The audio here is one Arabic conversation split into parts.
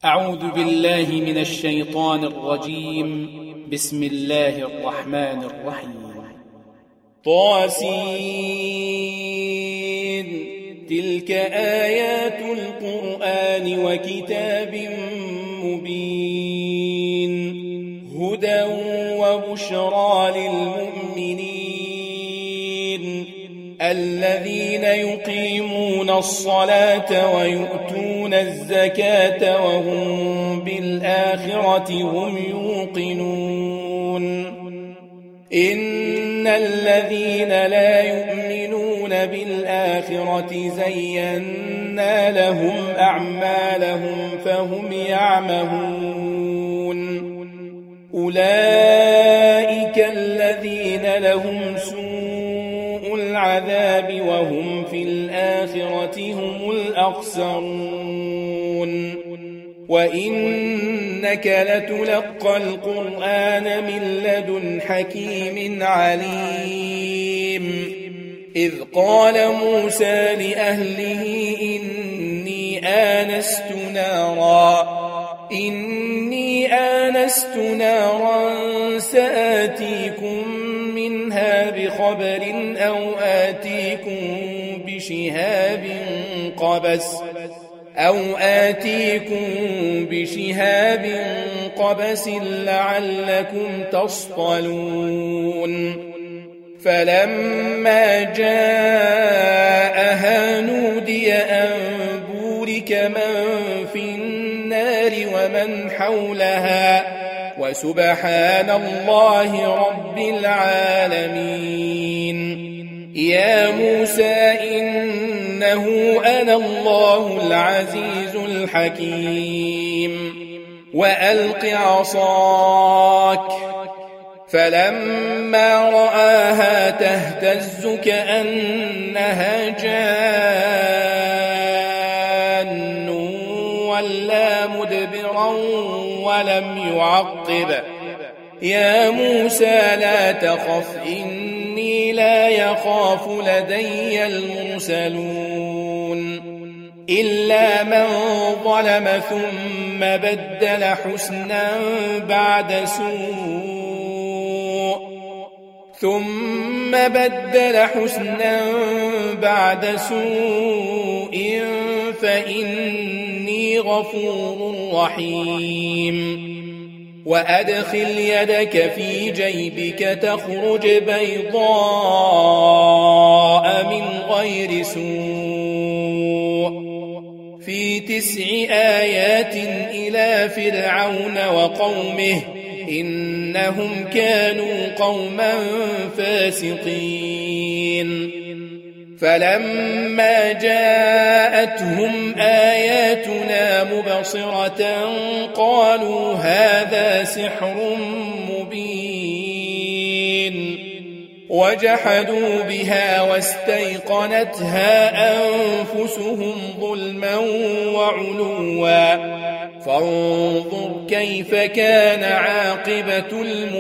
أعوذ بالله من الشيطان الرجيم. بسم الله الرحمن الرحيم. طاسين. تلك آيات القرآن وكتاب مبين، هدى وبشرى للمؤمنين الذين يقيمون الصلاة ويؤتون الزكاة وهم بالآخرة هم يوقنون. إن الذين لا يؤمنون بالآخرة زينا لهم أعمالهم فهم يعمهون. أولئك الذين لهم سوء العذاب وهم في الآخرة هم الأخسرون. وإنك لتلقى القرآن من لدن حكيم عليم. إذ قال موسى لأهله إني آنست نارا سآتيكم منها بخبر أو آتيكم بشهاب قبس لعلكم تصطلون. فلما جاءها نودي أن بورك من في النار ومن حولها وسبحان الله رب العالمين. يا موسى إنه أنا الله العزيز الحكيم. وألق عصاك. فلما رآها تهتز كأنها جان ولا مدبرا ولم يعقب. يا موسى لا تخف إني لا يخاف لدي المرسلون. إلا من ظلم ثم بدل حسنا بعد سوء فإني غفور رحيم. وأدخل يدك في جيبك تخرج بيضاء من غير سوء في 9 آيات إلى فرعون وقومه إنهم كانوا قوما فاسقين. فلما جاءتهم آياتنا مبصرة قالوا هذا سحر مبين، وجحدوا بها واستيقنتها أنفسهم ظلما وعلوا. فانظر كيف كان عاقبة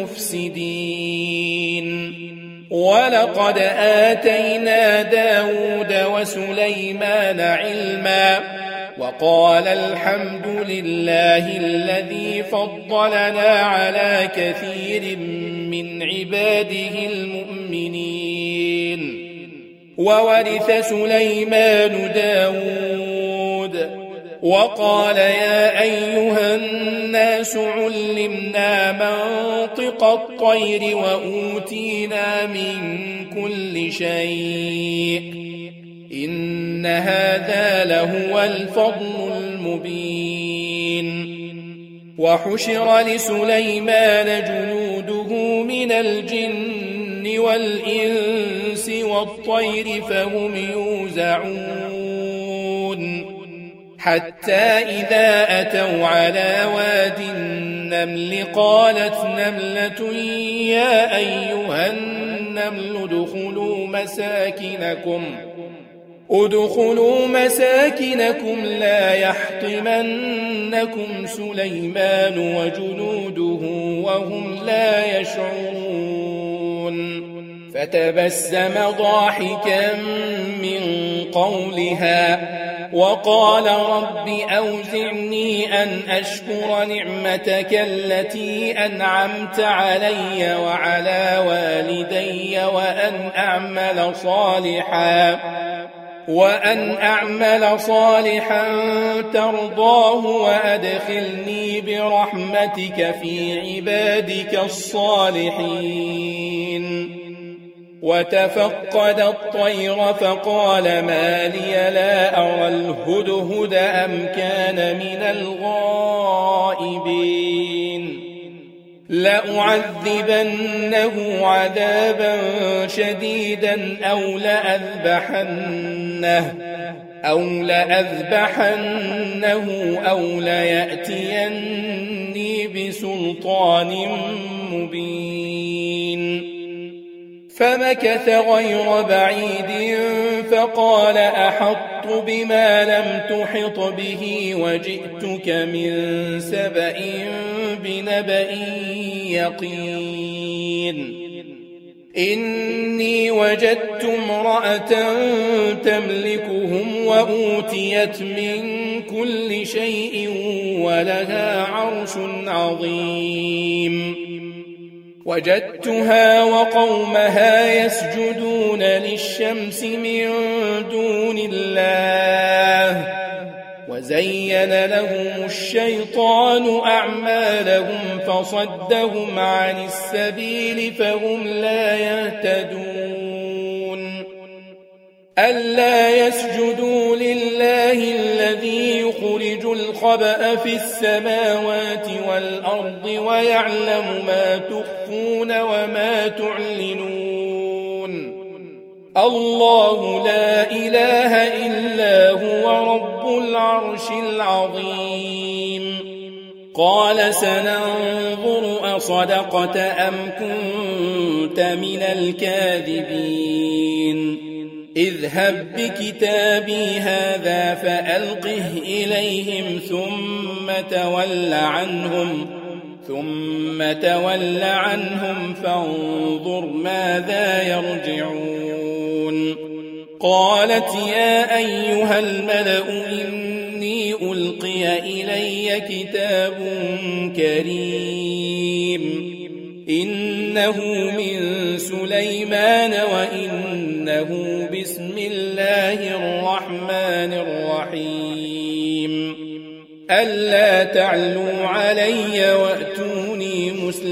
المفسدين. ولقد آتينا داود وسليمان علما وقال الحمد لله الذي فضلنا على كثير من عباده المؤمنين. وورث سليمان داود وقال يا أيها الناس علمنا منطق الطير وأوتينا من كل شيء إن هذا لهو الفضل المبين. وحشر لسليمان جنوده من الجن والإنس والطير فهم يوزعون. حتى إذا أتوا على واد النمل قالت نملة يا أيها النمل ادخلوا مساكنكم لا يحطمنكم سليمان وجنوده وهم لا يشعرون. فتبسم ضاحكا من قولها وقال رب أوزعني أن أشكر نعمتك التي أنعمت علي وعلى والدي وأن أعمل صالحا ترضاه وأدخلني برحمتك في عبادك الصالحين. وتفقد الطير فقال ما لي لا أرى الهدهد أم كان من الغائبين لأعذبنه عذابا شديدا أو لأذبحنه أو ليأتيني بسلطان مبين. فمكث غير بعيد فقال أحطت بما لم تحط به وجئتك من سبأ بنبأ يقين. إني وجدت امرأة تملكهم وأوتيت من كل شيء ولها عرش عظيم. وجدتها وقومها يسجدون للشمس من دون الله وزين لهم الشيطان أعمالهم فصدهم عن السبيل فهم لا يهتدون. ألا يسجدوا لله الذي يخرج الخبأ في السماوات والأرض ويعلم ما تخفون وما تعلنون. الله لا إله إلا هو رب العرش العظيم. قال سننظر أصدقت أم كنت من الكاذبين. اذهب بكتابي هذا فألقه إليهم ثم تول عنهم فانظر ماذا يرجعون. قالت يا أيها الملأ إني ألقي إلي كتاب كريم إنه من سليمان وإنه بسم الله الرحمن الرحيم. ألا تعلوا علي وأتوني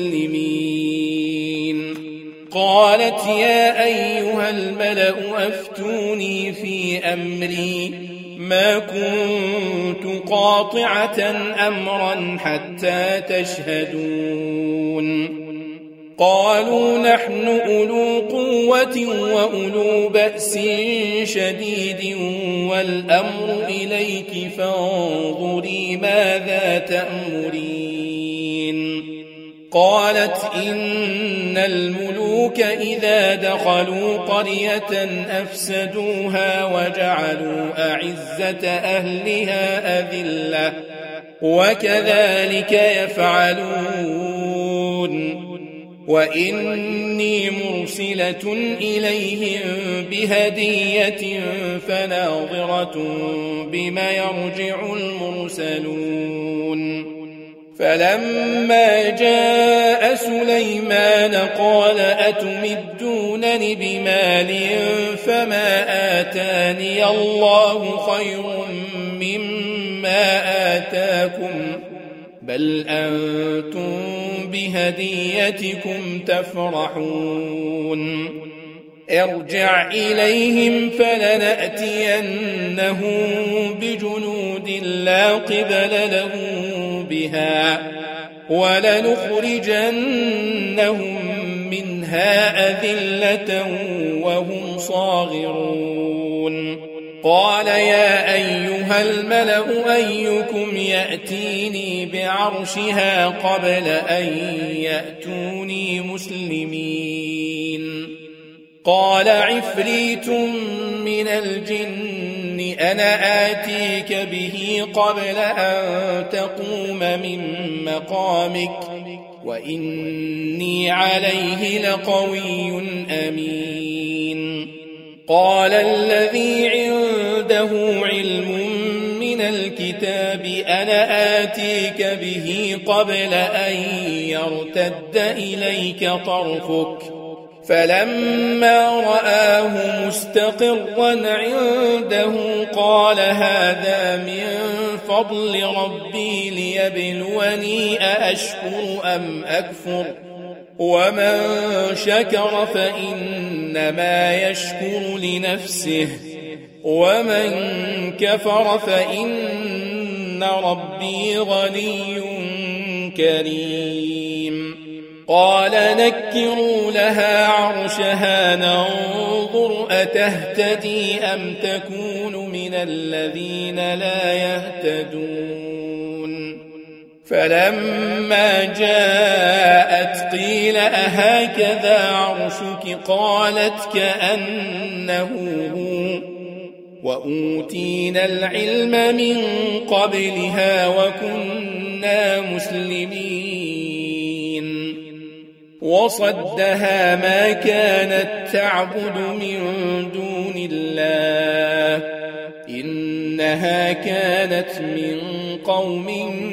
مسلمين. قالت يا أيها الملأ أفتوني في أمري ما كنت قاطعة أمرا حتى تشهدون. قالوا نحن أولو قوة وأولو بأس شديد والأمر إليك فانظري ماذا تأمرين. قالت إن الملوك إذا دخلوا قرية أفسدوها وجعلوا أعزة أهلها أذلة وكذلك يفعلون. وإني مرسلة إليهم بهدية فناظرة بما يرجع المرسلون. فلما جاء سليمان قال أتمدونني بمال فما آتاني الله خير مما آتاكم بل أنتم بهديتكم تفرحون. ارجع إليهم فلنأتينهم بجنود لا قبل لهم بها ولنخرجنهم منها أذلة وهم صاغرون. قال يا أيها الملأ أيكم يأتيني بعرشها قبل أن يأتوني مسلمين. قال عفريت من الجن أنا آتيك به قبل أن تقوم من مقامك وإني عليه لقوي أمين. قال الذي عنده علم من الكتاب أنا آتيك به قبل أن يرتد إليك طرفك فلما رآه مستقرا عنده قال هذا من فضل ربي ليبلوني أأشكر أم أكفر ومن شكر فإنما يشكر لنفسه ومن كفر فإن ربي غني كريم. قال نكروا لها عرشها ننظر أتهتدي أم تكون من الذين لا يهتدون. فلما جاءت قيل أهكذا عرشك قالت كأنه هو وأوتينا العلم من قبلها وكنا مسلمين. وصدها ما كانت تعبد من دون الله إنها كانت من قوم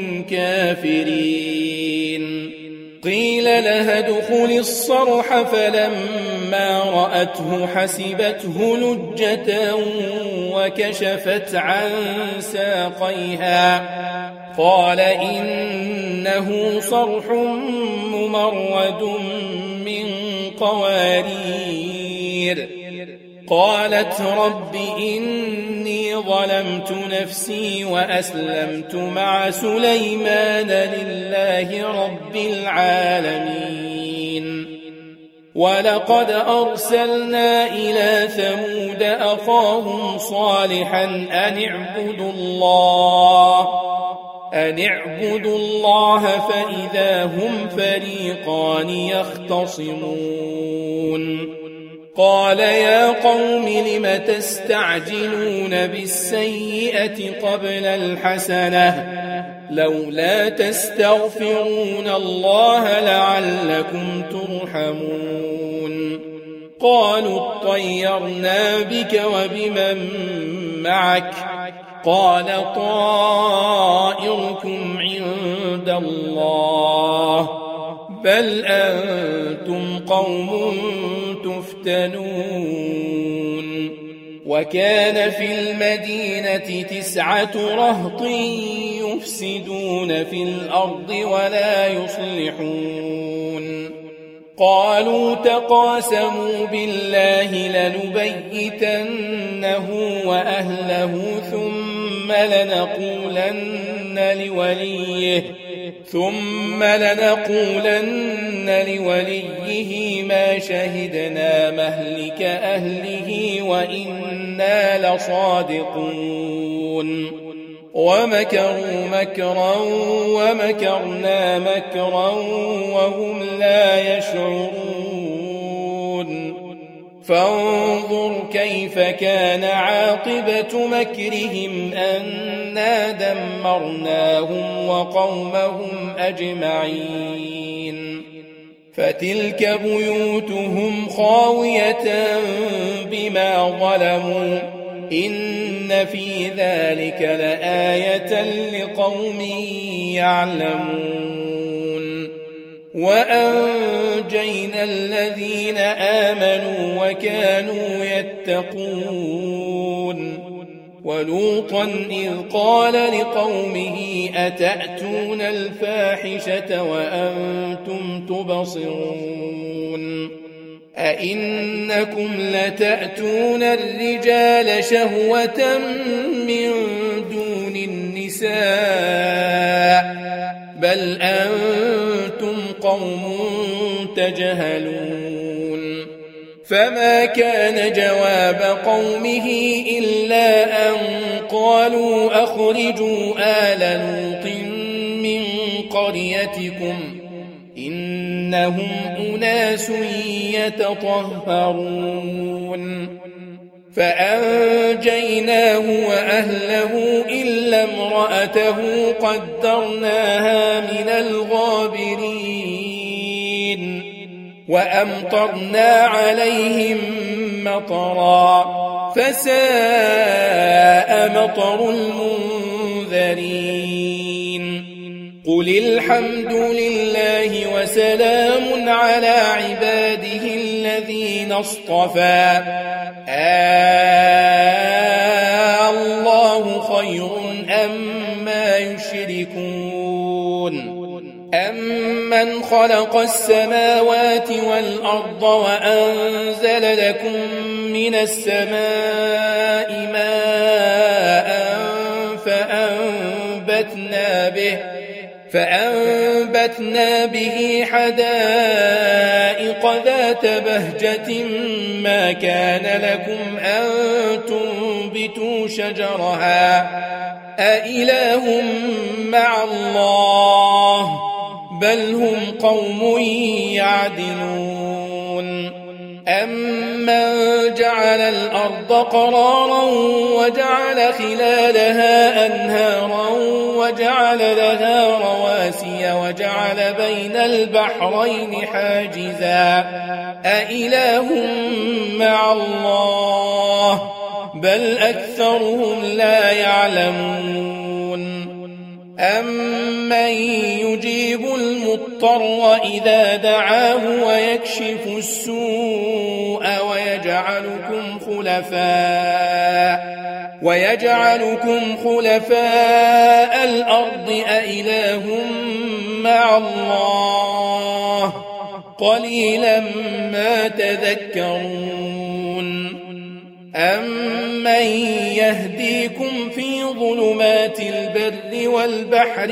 كافرين. قيل لها ادخل الصرح فلما رأته حسبته لجة وكشفت عن ساقيها قال إنه صرح ممرد من قوارير. قالت رب إني ظلمت نفسي وأسلمت مع سليمان لله رب العالمين. ولقد أرسلنا إلى ثمود أخاهم صالحا أن اعبدوا الله فإذا هم فريقان يختصمون. قال يا قوم لم تستعجلون بالسيئة قبل الحسنة لولا تستغفرون الله لعلكم ترحمون. قالوا اطيرنا بك وبمن معك قال طائركم عند الله بل أنتم قوم تفتنون. وكان في المدينة 9 رهط يفسدون في الأرض ولا يصلحون. قالوا تقاسموا بالله لنبيتنه وأهله ثم لنقولن لوليه ما شهدنا مهلك أهله وإنا لصادقون. ومكروا مكرا ومكرنا مكرا وهم لا يشعرون. فانظر كيف كان عاقبة مكرهم أنا دمرناهم وقومهم أجمعين. فتلك بيوتهم خاوية بما ظلموا إن في ذلك لآية لقوم يعلمون. وأنجينا الذين آمنوا وكانوا يتقون. ولوطا إذ قال لقومه أتأتون الفاحشة وأنتم تبصرون أئنكم لتأتون الرجال شهوة من دون النساء بل أنتم قوم تجهلون. فما كان جواب قومه إلا أن قالوا أخرجوا آل لوط من قريتكم إنهم أناس يتطهرون. فأنجيناه وأهله إلا امرأته قدرناها من الغابرين وأمطرنا عليهم مطرا فساء مطر المنذرين قل الحمد لله وسلام على عباده الذين اصطفى الله خير أما يشركون أمن خلق السماوات والأرض وأنزل لكم من السماء ماء فأنبتنا به حدائق ذات بهجة ما كان لكم أن تنبتوا شجرها أإله مع الله بل هم قوم يعدلون أمن جعل الأرض قرارا وجعل خلالها أنهارا وجعل لها رواسي وجعل بين البحرين حاجزا أإله مع الله بل أكثرهم لا يعلمون أمن يجيب المضطر إذا دعاه ويكشف السوء ويجعلكم خلفاء الأرض أإله مع الله قليلا ما تذكرون أمن يهديكم في ظلمات البر والبحر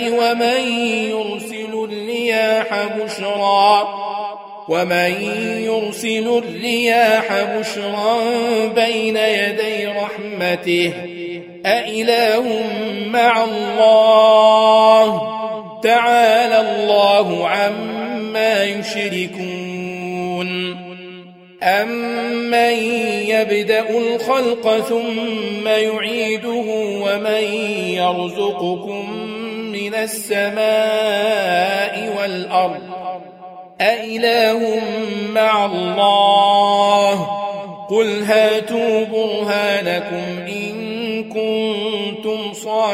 ومن يرسل الرياح بشرا بين يدي رحمته أإله مع الله تعالى الله عما يشركون أمن يبدأ الخلق ثم يعيده ومن يرزقكم من السماء والأرض أإله مع الله قل هاتوا برهانكم إن كنتم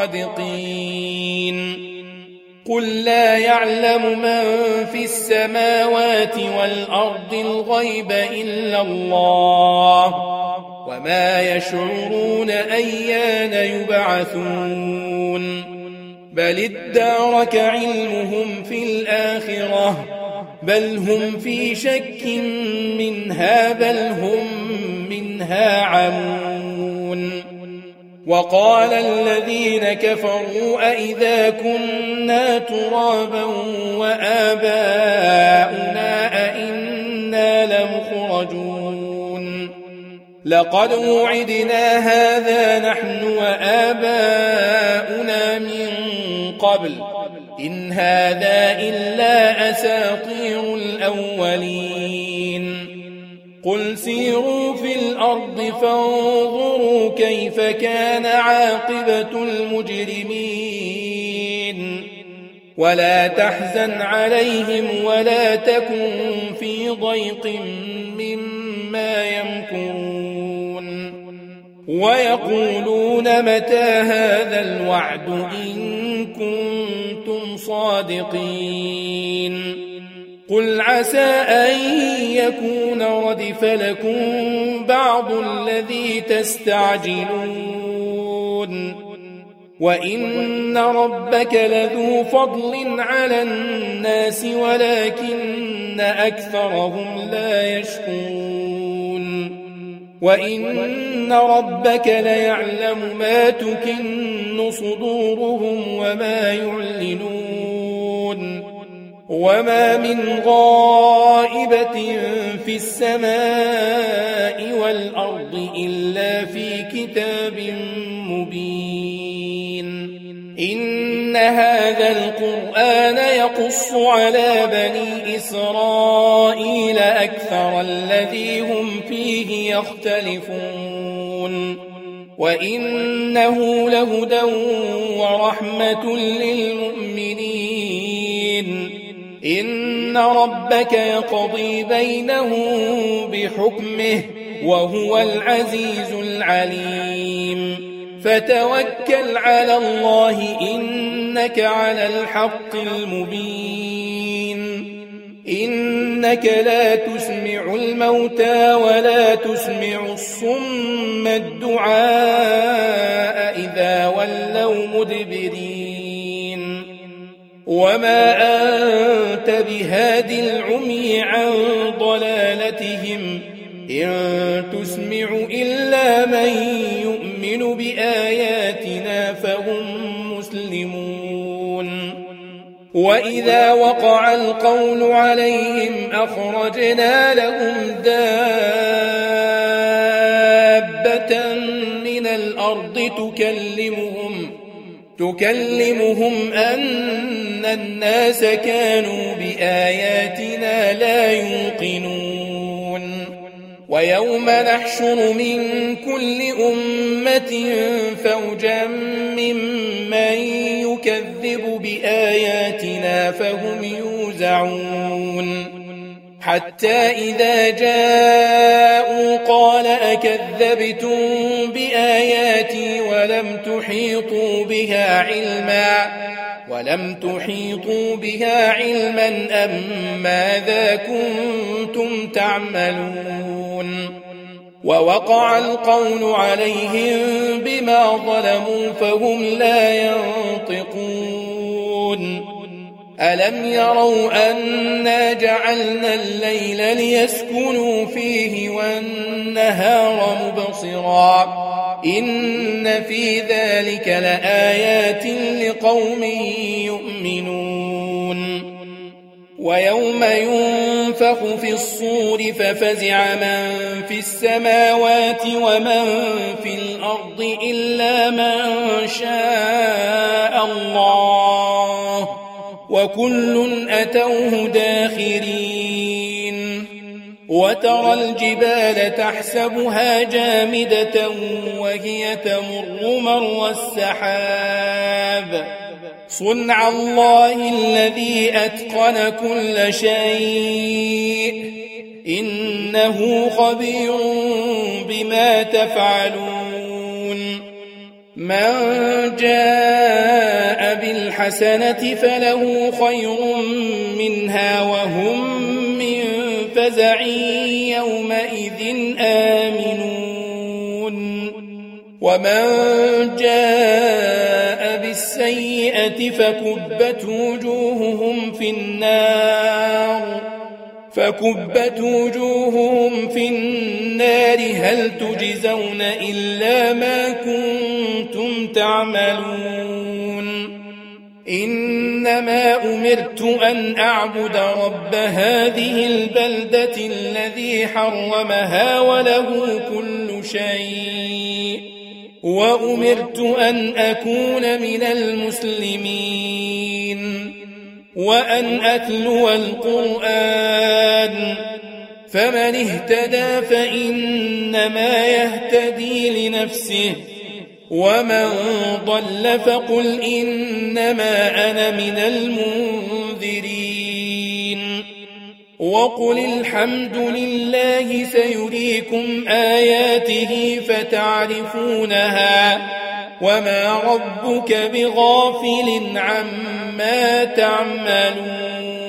صادقين قل لا يعلم من في السماوات والأرض الغيب إلا الله وما يشعرون أيان يبعثون بل ادارك علمهم في الآخرة بل هم في شك منها بل هم منها عمون وقال الذين كفروا أئذا كنا ترابا وآباؤنا أئنا لمخرجون لقد وعدنا هذا نحن وآباؤنا من قبل إن هذا إلا أساطير الأولين قل سيروا في الأرض فانظروا كيف كان عاقبة المجرمين ولا تحزن عليهم ولا تكن في ضيق مما يمكرون ويقولون متى هذا الوعد إن كنتم صادقين قل عسى أن يكون ردف لكم بعض الذي تستعجلون وإن ربك لذو فضل على الناس ولكن أكثرهم لا يشكرون وإن ربك ليعلم ما تكن صدورهم وما يعلنون وما من غائبة في السماء والأرض إلا في كتاب مبين إن هذا القرآن يقص على بني إسرائيل أكثر الذي هم فيه يختلفون وإنه لهدى ورحمة للمؤمنين. إن ربك يقضي بينهم بحكمه وهو العزيز العليم. فتوكل على الله إنك على الحق المبين. إنك لا تسمع الموتى ولا تسمع الصم الدعاء إذا ولوا مدبرين. وما أنت بهاد العمي عن ضلالتهم إن تسمع إلا من يؤمن بآياتنا فهم مسلمون. وإذا وقع القول عليهم أخرجنا لهم دابة من الأرض تكلمهم أن الناس كانوا بآياتنا لا يوقنون. ويوم نحشر من كل أمة فوجا ممن يكذب بآياتنا فهم يوزعون. حتى إذا جاءوا قال أكذبتم بآياتي ولم تحيطوا بها علما أم ماذا كنتم تعملون. ووقع القول عليهم بما ظلموا فهم لا ينطقون. ألم يروا أنا جعلنا الليل ليسكنوا فيه والنهار مبصرا إن في ذلك لآيات لقوم يؤمنون. ويوم ينفخ في الصور ففزع من في السماوات ومن في الأرض إلا من شاء الله وكل أتوه داخرين. وترى الجبال تحسبها جامدة وهي تمر مر السحاب صنع الله الذي أتقن كل شيء إنه خبير بما تفعلون. من جاء بالحسنة فله خير منها وهم من فزع يومئذ آمنون. ومن جاء بالسيئة فكبت وجوههم في النار هل تجزون إلا ما كنتم تعملون. إنما أمرت أن أعبد رب هذه البلدة الذي حرمها وله كل شيء وأمرت أن أكون من المسلمين وأن أتلو القرآن فمن اهتدى فإنما يهتدي لنفسه ومن ضل فقل إنما أنا من المنذرين. وقل الحمد لله سيريكم آياته فتعرفونها وما ربك بغافل عما تعملون.